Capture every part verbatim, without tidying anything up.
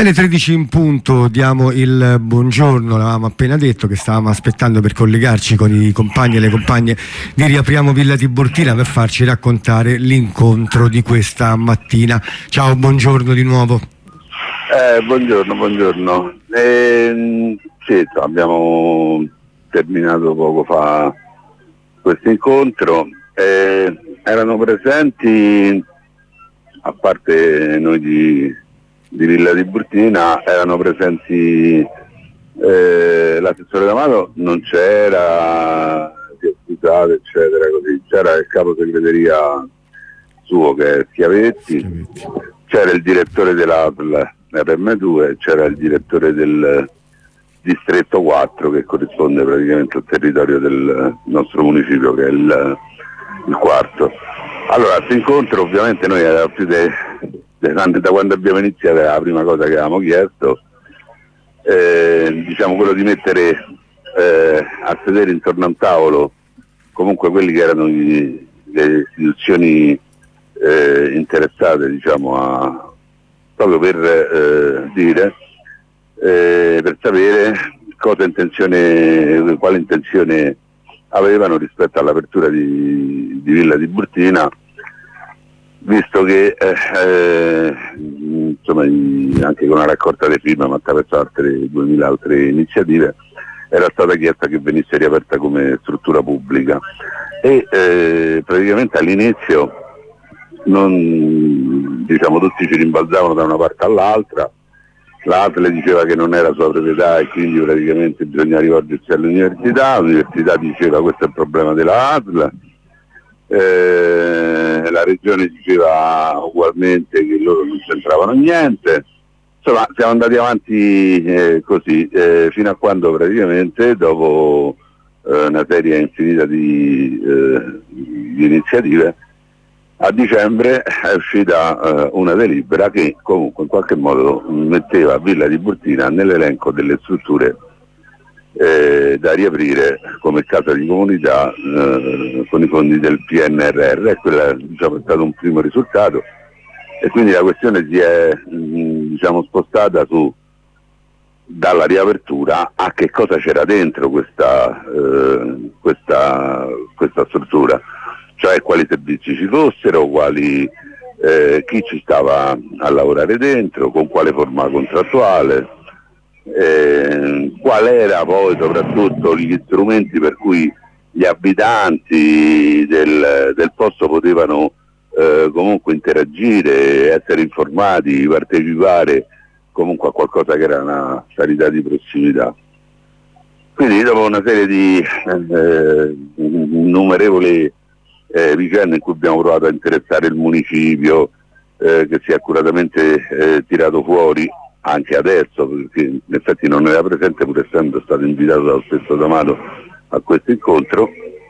E alle tredici in punto diamo il buongiorno. L'avevamo appena detto che stavamo aspettando per collegarci con i compagni e le compagne di Riapriamo Villa Tiburtina per farci raccontare l'incontro di questa mattina. Ciao, buongiorno di nuovo. Eh, buongiorno, buongiorno. Eh, sì, abbiamo terminato poco fa questo incontro. Eh, erano presenti, a parte noi di, di Villa Tiburtina, erano presenti eh, l'assessore D'Amato, non c'era, scusate, eccetera, così. C'era il capo segreteria suo che è Schiavetti, Schiavetti. C'era il direttore dell'A P L R M due, c'era il direttore del distretto quattro che corrisponde praticamente al territorio del nostro municipio, che è il, il quarto. Allora, a questo incontro ovviamente noi da, più de, de, da quando abbiamo iniziato era la prima cosa che avevamo chiesto, eh, diciamo quello di mettere eh, a sedere intorno a un tavolo comunque quelli che erano gli, le istituzioni eh, interessate, diciamo, a proprio per eh, dire, eh, per sapere cosa intenzione, quale intenzione avevano rispetto all'apertura di, di Villa Tiburtina, visto che eh, eh, insomma, anche con una raccolta di firme, ma attraverso altre duemila altre iniziative, era stata chiesta che venisse riaperta come struttura pubblica e eh, praticamente all'inizio non, diciamo, tutti ci rimbalzavano da una parte all'altra. L'A T L diceva che non era sua proprietà e quindi praticamente bisogna rivolgersi all'università, l'università diceva questo è il problema della A T L, eh, la regione diceva ugualmente che loro non c'entravano niente. Insomma, siamo andati avanti eh, così, eh, fino a quando praticamente dopo eh, una serie infinita di, eh, di iniziative, a dicembre è uscita uh, una delibera che comunque in qualche modo metteva Villa Tiburtina nell'elenco delle strutture eh, da riaprire come casa di comunità eh, con i fondi del P N R R, e quello, diciamo, è stato un primo risultato, e quindi la questione si è mh, diciamo, spostata su dalla riapertura a che cosa c'era dentro questa, eh, questa, questa struttura, cioè quali servizi ci fossero, quali, eh, chi ci stava a lavorare dentro, con quale forma contrattuale, eh, qual era poi soprattutto gli strumenti per cui gli abitanti del, del posto potevano eh, comunque interagire, essere informati, partecipare comunque a qualcosa che era una sanità di prossimità. Quindi dopo una serie di eh, innumerevoli Eh, vicende in cui abbiamo provato a interessare il municipio, eh, che si è accuratamente eh, tirato fuori anche adesso, perché in effetti non era presente pur essendo stato invitato dallo stesso D'Amato a questo incontro,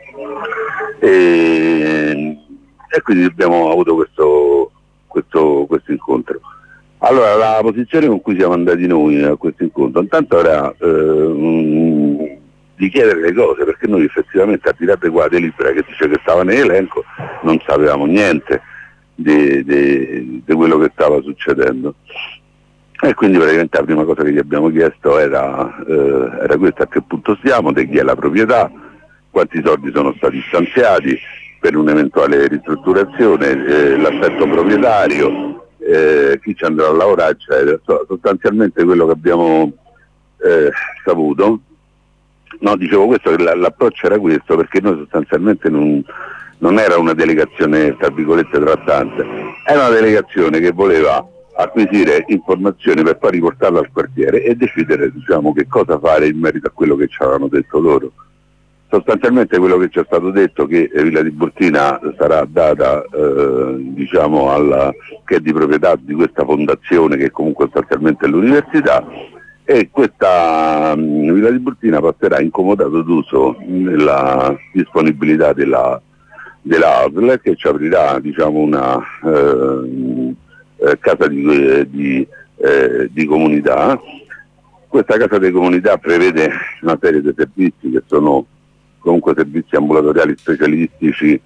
e, e quindi abbiamo avuto questo, questo, questo incontro. Allora, la posizione con cui siamo andati noi a questo incontro intanto era eh, un, di chiedere le cose, perché noi effettivamente a tirare qua delibera che dice che stava nell'elenco non sapevamo niente di, di, di quello che stava succedendo, e quindi praticamente la prima cosa che gli abbiamo chiesto era, eh, era questa: a che punto stiamo, di chi è la proprietà, quanti soldi sono stati stanziati per un'eventuale ristrutturazione, eh, l'aspetto proprietario, eh, chi ci andrà a lavorare, eccetera. Sostanzialmente quello che abbiamo eh, saputo. No, dicevo questo, che l'approccio era questo, perché noi sostanzialmente non, non era una delegazione tra virgolette trattante, era una delegazione che voleva acquisire informazioni per poi riportarla al quartiere e decidere, diciamo, che cosa fare in merito a quello che ci avevano detto loro. Sostanzialmente quello che ci è stato detto, che Villa Tiburtina sarà data eh, diciamo alla, che è di proprietà di questa fondazione che comunque sostanzialmente è l'università, e questa um, Villa Tiburtina passerà in comodato d'uso nella disponibilità della, della A S L, che ci aprirà, diciamo, una eh, eh, casa di, di, eh, di comunità. Questa casa di comunità prevede una serie di servizi che sono comunque servizi ambulatoriali specialistici,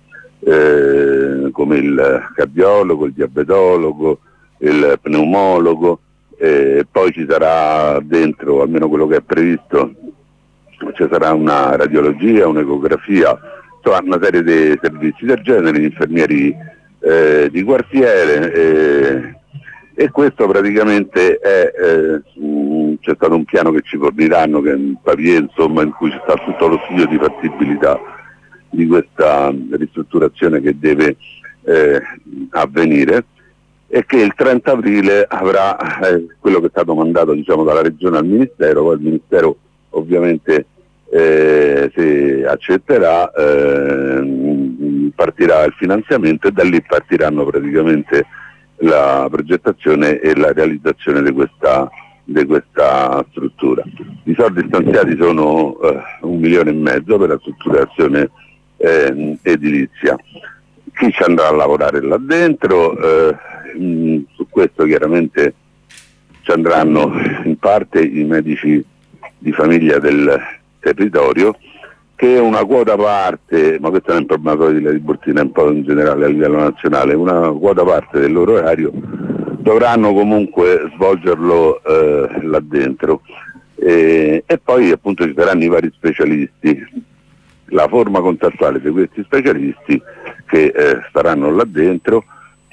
eh, come il cardiologo, il diabetologo, il pneumologo, eh, poi ci sarà dentro, almeno quello che è previsto, ci sarà una radiologia, un'ecografia, insomma una serie di servizi del genere, gli infermieri eh, di quartiere, eh, e questo praticamente è, eh, mh, c'è stato un piano che ci forniranno, che è un papier, insomma, in cui c'è stato tutto lo studio di fattibilità di questa ristrutturazione che deve eh, avvenire, e che il trenta aprile avrà eh, quello che è stato mandato, diciamo, dalla Regione al Ministero. Poi il Ministero ovviamente eh, se accetterà eh, partirà il finanziamento, e da lì partiranno praticamente la progettazione e la realizzazione di questa, di questa struttura. I soldi stanziati sono eh, un milione e mezzo per la strutturazione eh, edilizia. Chi ci andrà a lavorare là dentro? Eh, mh, su questo chiaramente ci andranno in parte i medici di famiglia del territorio, che è una quota parte, ma questo non è un problema solo di Villa Tiburtina, è un po' in generale a livello nazionale, una quota parte del loro orario dovranno comunque svolgerlo eh, là dentro, e, e poi appunto ci saranno i vari specialisti, la forma contrattuale di questi specialisti che eh, staranno là dentro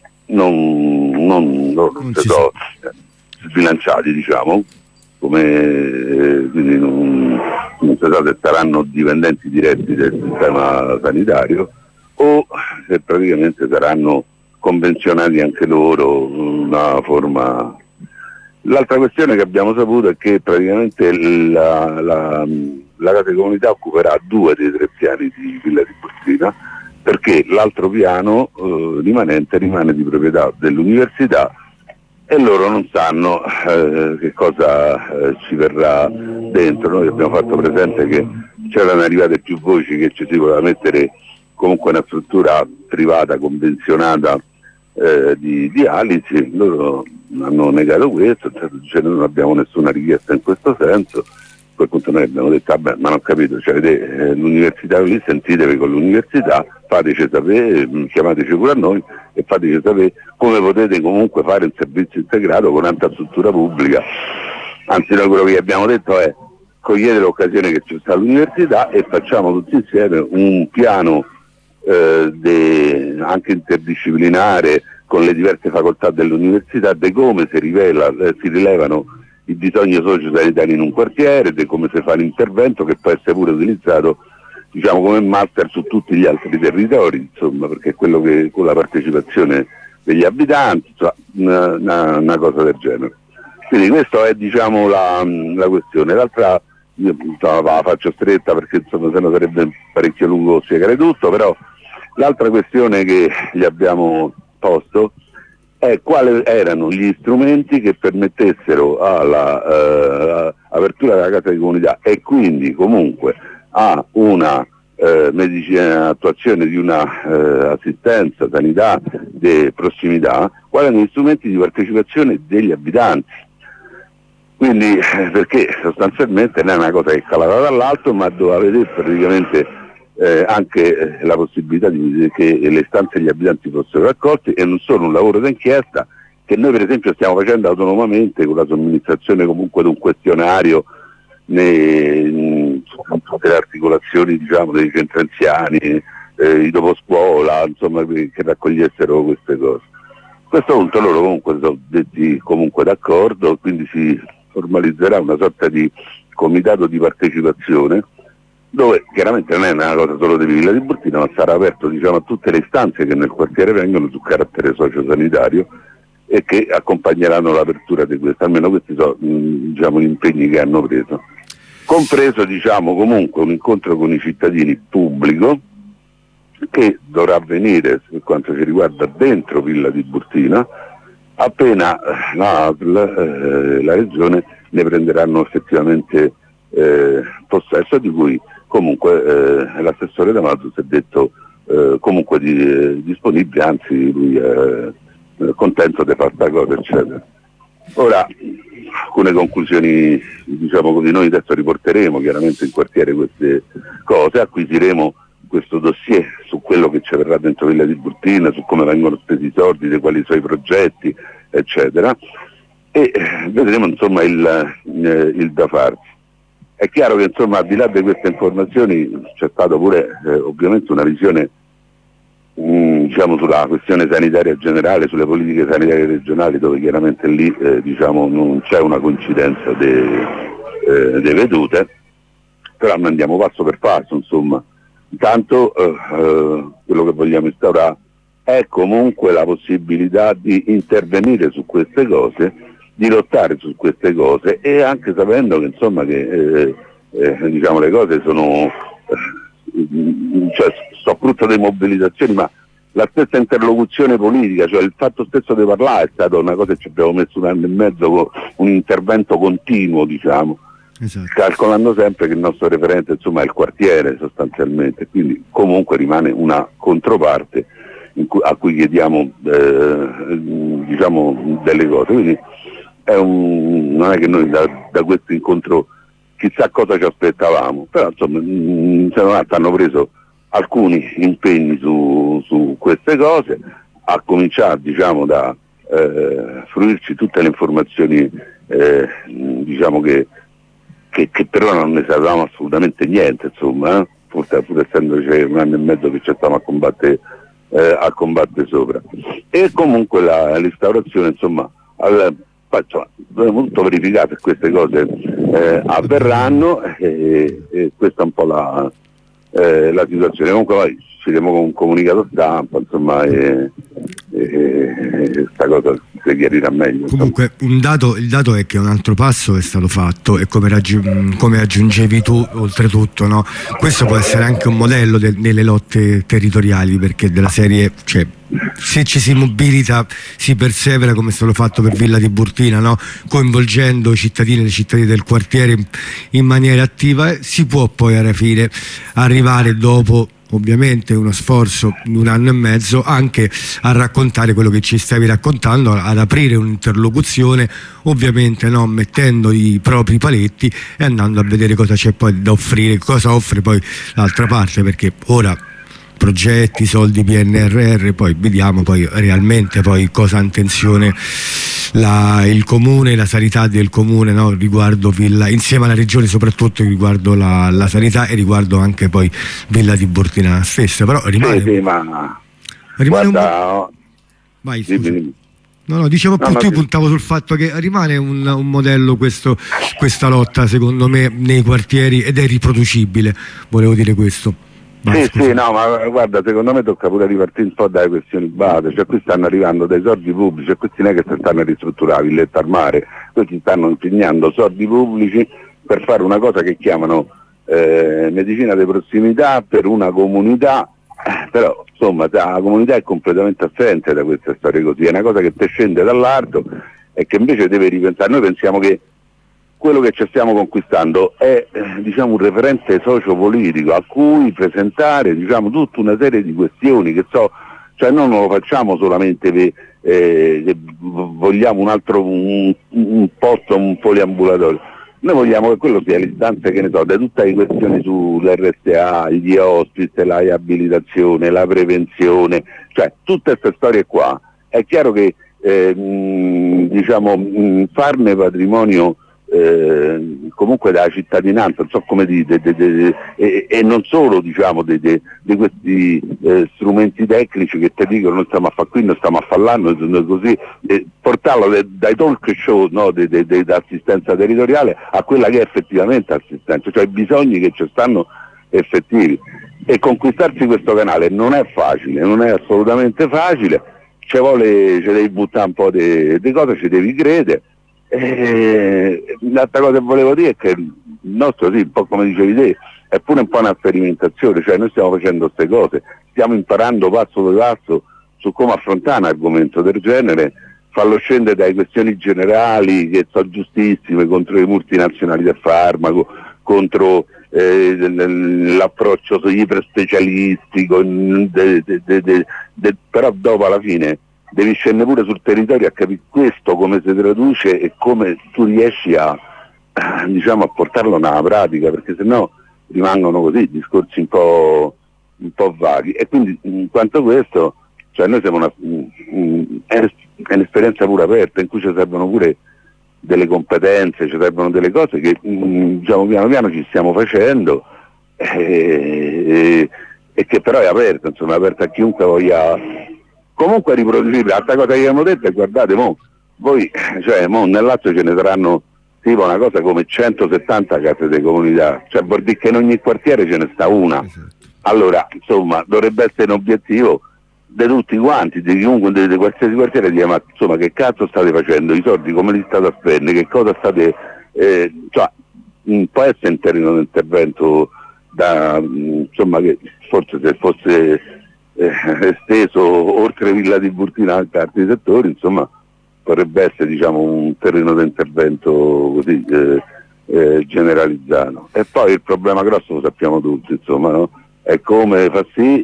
non, non, non, non si so, sbilanciati, diciamo, come eh, quindi non, non si sa se saranno dipendenti diretti del sistema sanitario o se praticamente saranno convenzionati anche loro, una forma. L'altra questione che abbiamo saputo è che praticamente la, la, la Casa di Comunità occuperà due dei tre piani di Villa Tiburtina, perché l'altro piano eh, rimanente rimane di proprietà dell'università, e loro non sanno eh, che cosa eh, ci verrà dentro. Noi abbiamo fatto presente che c'erano arrivate più voci che ci si poteva mettere comunque una struttura privata convenzionata eh, di dialisi. Loro hanno negato questo, cioè non abbiamo nessuna richiesta in questo senso. A quel punto noi abbiamo detto vabbè, ma non ho capito, cioè, eh, l'università lì, sentitevi con l'università, fateci sapere, chiamateci pure a noi e fateci sapere come potete comunque fare un servizio integrato con tanta struttura pubblica. Anzi, noi quello che abbiamo detto è: cogliete l'occasione che c'è sta all'università e facciamo tutti insieme un piano eh, de, anche interdisciplinare con le diverse facoltà dell'università, di come si, rivela, eh, si rilevano i bisogni socio-sanitari in un quartiere, di come si fa l'intervento, che può essere pure utilizzato, diciamo, come master su tutti gli altri territori, insomma, perché è quello che con la partecipazione degli abitanti, insomma, una, una, una cosa del genere. Quindi questa è, diciamo, la, la questione. L'altra, io insomma, la faccio stretta perché insomma se no sarebbe parecchio lungo spiegare tutto, però l'altra questione che gli abbiamo posto è quali erano gli strumenti che permettessero alla eh, apertura della Casa di Comunità e quindi comunque a una eh, medicina, attuazione di una eh, assistenza, sanità di prossimità, quali erano gli strumenti di partecipazione degli abitanti. Quindi eh, perché sostanzialmente non è una cosa che è calata dall'alto, ma doveva vedere praticamente Eh, anche eh, la possibilità di, che le istanze degli abitanti fossero raccolte, e non solo un lavoro d'inchiesta che noi per esempio stiamo facendo autonomamente con la somministrazione comunque di un questionario nei, su tutte le articolazioni, diciamo, dei centri anziani, eh, i doposcuola, insomma, che raccogliessero queste cose. A questo punto loro comunque sono detti comunque d'accordo, quindi si formalizzerà una sorta di comitato di partecipazione, dove chiaramente non è una cosa solo di Villa Tiburtina, ma sarà aperto, diciamo, a tutte le istanze che nel quartiere vengono su carattere sociosanitario e che accompagneranno l'apertura di questo. Almeno questi sono, diciamo, gli impegni che hanno preso, compreso, diciamo, comunque un incontro con i cittadini pubblico che dovrà avvenire, per quanto ci riguarda, dentro Villa Tiburtina, appena la A S L, eh, la Regione, ne prenderanno effettivamente eh, possesso, di cui comunque eh, l'assessore D'Amato si è detto eh, comunque di, eh, disponibile, anzi lui è eh, contento di fare questa cosa, eccetera. Ora, alcune conclusioni, diciamo così, noi adesso riporteremo chiaramente in quartiere queste cose, acquisiremo questo dossier su quello che ci verrà dentro Villa Tiburtina, su come vengono spesi i soldi, di quali sono i progetti, eccetera. e vedremo insomma il, eh, il da farsi. È chiaro che insomma al di là di queste informazioni c'è stata pure eh, ovviamente una visione mh, diciamo sulla questione sanitaria generale, sulle politiche sanitarie regionali, dove chiaramente lì eh, diciamo non c'è una coincidenza delle eh, vedute, però noi andiamo passo per passo insomma. Intanto eh, eh, quello che vogliamo instaurare è comunque la possibilità di intervenire su queste cose, di lottare su queste cose, e anche sapendo che insomma che eh, eh, diciamo le cose sono eh, cioè, sono frutto di mobilitazioni, ma la stessa interlocuzione politica, cioè il fatto stesso di parlare, è stata una cosa che ci abbiamo messo un anno e mezzo con un intervento continuo, diciamo, esatto, calcolando sempre che il nostro referente insomma è il quartiere sostanzialmente, quindi comunque rimane una controparte in cui, a cui chiediamo eh, diciamo delle cose. Quindi è un, non è che noi da, da questo incontro chissà cosa ci aspettavamo, però insomma mh, hanno preso alcuni impegni su, su queste cose, a cominciare diciamo da eh, fruirci tutte le informazioni eh, diciamo che, che, che però non ne sapevamo assolutamente niente, insomma, eh? pur, pur essendoci un anno e mezzo che ci stiamo a combattere eh, a combattere sopra. E comunque la, l'instaurazione insomma al, insomma, dobbiamo tutto verificare se queste cose eh, avverranno, e, e questa è un po' la, eh, la situazione. Comunque poi usciremo con un comunicato stampa, insomma, e questa cosa si chiarirà meglio. Comunque un dato, il dato è che un altro passo è stato fatto, e come, raggi- come aggiungevi tu oltretutto, no? Questo può essere anche un modello de- nelle lotte territoriali, perché della serie, cioè, se ci si mobilita si persevera, come è stato fatto per Villa Tiburtina, no? Coinvolgendo i cittadini e le cittadine del quartiere in, in maniera attiva, si può poi alla fine arrivare, dopo ovviamente uno sforzo di un anno e mezzo, anche a raccontare quello che ci stavi raccontando, ad aprire un'interlocuzione, ovviamente no, mettendo i propri paletti e andando a vedere cosa c'è poi da offrire, cosa offre poi l'altra parte, perché ora progetti, soldi P N R R, poi vediamo poi realmente poi cosa ha intenzione la, il comune, la sanità del comune, no? Riguardo Villa, insieme alla regione soprattutto riguardo la, la sanità, e riguardo anche poi Villa Tiburtina stessa. Però rimane, sì, sì, ma rimane guarda, un... Vai, sì, sì. No, no, dicevo no, appunto, no, io puntavo sul fatto che rimane un, un modello questo, questa lotta secondo me nei quartieri, ed è riproducibile, volevo dire questo. Sì, scusa. Sì, no, ma guarda, secondo me tocca pure ripartire un po' dalle questioni base, cioè qui stanno arrivando dei soldi pubblici, e questi non è che si stanno a ristrutturare Villetta al Mare, questi stanno impegnando soldi pubblici per fare una cosa che chiamano eh, medicina di prossimità per una comunità, eh, però insomma la comunità è completamente assente da queste storie così, è una cosa che te scende dall'alto e che invece deve ripensare. Noi pensiamo che quello che ci stiamo conquistando è eh, diciamo un referente sociopolitico a cui presentare diciamo tutta una serie di questioni che so, cioè noi non lo facciamo solamente per eh, che vogliamo un altro un, un posto, un poliambulatorio, noi vogliamo che quello sia l'istanza, che ne so, da tutte le questioni sull'R S A, gli hospice, la riabilitazione, la prevenzione, cioè tutte queste storie qua. È chiaro che eh, mh, diciamo mh, farne patrimonio Eh, comunque della cittadinanza, non so come dite, de, de, de, e, e non solo diciamo di questi eh, strumenti tecnici che ti dicono non stiamo a fare qui, non stiamo a fare là, non così, eh, portarlo de, dai talk show, no, di assistenza territoriale a quella che è effettivamente assistenza, cioè i bisogni che ci stanno effettivi. E conquistarsi questo canale non è facile, non è assolutamente facile, ci vuole, ci devi buttare un po' di cose, ci devi credere. Eh, l'altra cosa che volevo dire è che il nostro, sì, un po' come dicevi te, è pure un po' una sperimentazione, cioè noi stiamo facendo queste cose, stiamo imparando passo per passo su come affrontare un argomento del genere, farlo scendere dalle questioni generali che sono giustissime contro le multinazionali del farmaco, contro eh, l'approccio sugli iperspecialisti, con, de, de, de, de, de, però dopo alla fine devi scendere pure sul territorio a capire questo come si traduce e come tu riesci a, diciamo, a portarlo nella pratica, perché sennò rimangono così discorsi un po', un po' vaghi. E quindi in quanto a questo, cioè noi siamo una, è un'esperienza pure aperta in cui ci servono pure delle competenze, ci servono delle cose che mh, diciamo piano piano ci stiamo facendo e, e che però è aperta, insomma, è aperta a chiunque voglia comunque riprodurre. L'altra cosa che abbiamo detto è: guardate, mo, voi, cioè, mo nel Lazio ce ne saranno tipo una cosa come centosettanta case di comunità, cioè vuol dire che in ogni quartiere ce ne sta una. Allora, insomma, dovrebbe essere un obiettivo di tutti quanti, di chiunque, di, di qualsiasi quartiere, di dire: ma insomma, che cazzo state facendo? I soldi come li state a spendere? Che cosa state... Eh, cioè, mh, può essere un terreno di intervento da, mh, insomma, che forse se fosse eh, esteso oltre Villa Tiburtina anche altri settori, insomma, potrebbe essere, diciamo, un terreno di intervento così eh, eh, generalizzato. E poi il problema grosso lo sappiamo tutti, insomma, no? È come fa sì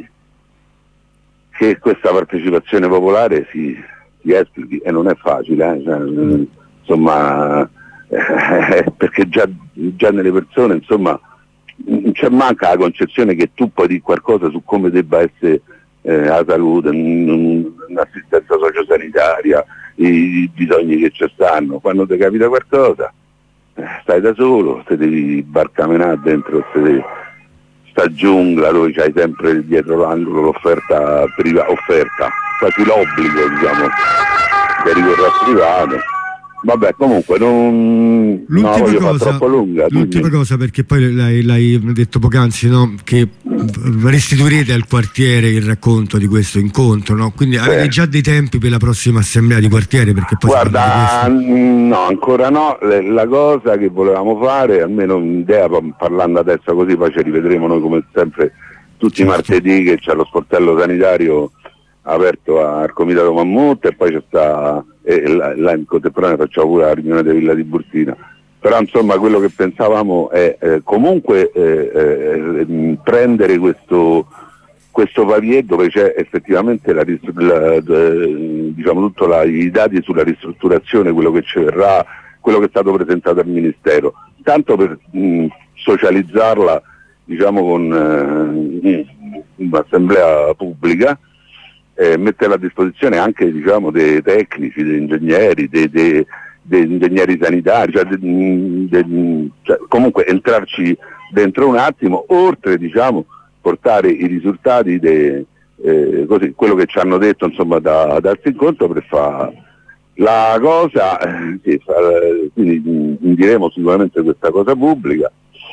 che questa partecipazione popolare si, si esplichi, e non è facile, eh? Cioè, mm. insomma, eh, perché già, già nelle persone, insomma, c'è manca la concezione che tu puoi dire qualcosa su come debba essere eh, la salute, un'assistenza sociosanitaria, i bisogni che ci stanno. Quando ti capita qualcosa, eh, stai da solo, te devi barcamenare dentro sta giungla dove c'hai sempre dietro l'angolo l'offerta privata, offerta, quasi l'obbligo, diciamo, di ricorrere al privato. Vabbè, comunque non, l'ultima no, voglio cosa, fare troppo lunga. L'ultima quindi... cosa, perché poi l'hai, l'hai detto poc'anzi, no? Che restituirete al quartiere il racconto di questo incontro, no? Quindi sì. Avete già dei tempi per la prossima assemblea di quartiere? Perché poi guarda, no, ancora no. La cosa che volevamo fare, almeno un'idea, parlando adesso così, poi ci rivedremo noi come sempre tutti certo. i martedì, che c'è lo sportello sanitario aperto al Comitato Mammut, e poi c'è sta e là, là in contemporanea facciamo pure la riunione di Villa Tiburtina. Però insomma quello che pensavamo è eh, comunque eh, eh, prendere questo questo papier dove c'è effettivamente la, la, diciamo tutto la, i dati sulla ristrutturazione, quello che ci verrà, quello che è stato presentato al Ministero, tanto per mh, socializzarla, diciamo, con eh, un'assemblea pubblica, eh, metterla a disposizione anche, diciamo, dei tecnici, degli ingegneri, dei, dei, degli ingegneri sanitari, cioè, de, de, cioè, comunque entrarci dentro un attimo, oltre, diciamo, portare i risultati de, eh, così, quello che ci hanno detto, insomma, da, dal incontro, per fare la cosa, eh, sì, fa, quindi diremo sicuramente questa cosa pubblica,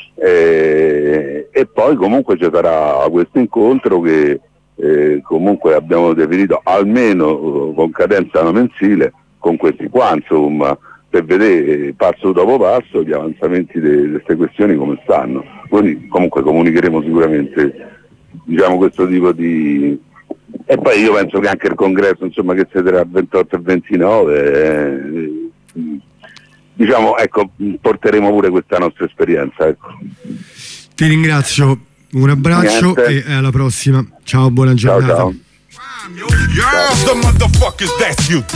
eh, e poi comunque ci sarà questo incontro che eh, comunque abbiamo definito almeno con cadenza mensile, con questi qua, insomma, per vedere passo dopo passo gli avanzamenti di queste questioni come stanno. Quindi comunque comunicheremo sicuramente, diciamo, questo tipo di... E poi io penso che anche il congresso, insomma, che si terrà il ventotto e ventinove, eh, diciamo, ecco, porteremo pure questa nostra esperienza, ecco. Ti ringrazio, un abbraccio. Niente. E alla prossima. Ciao, buona giornata. Ciao, ciao.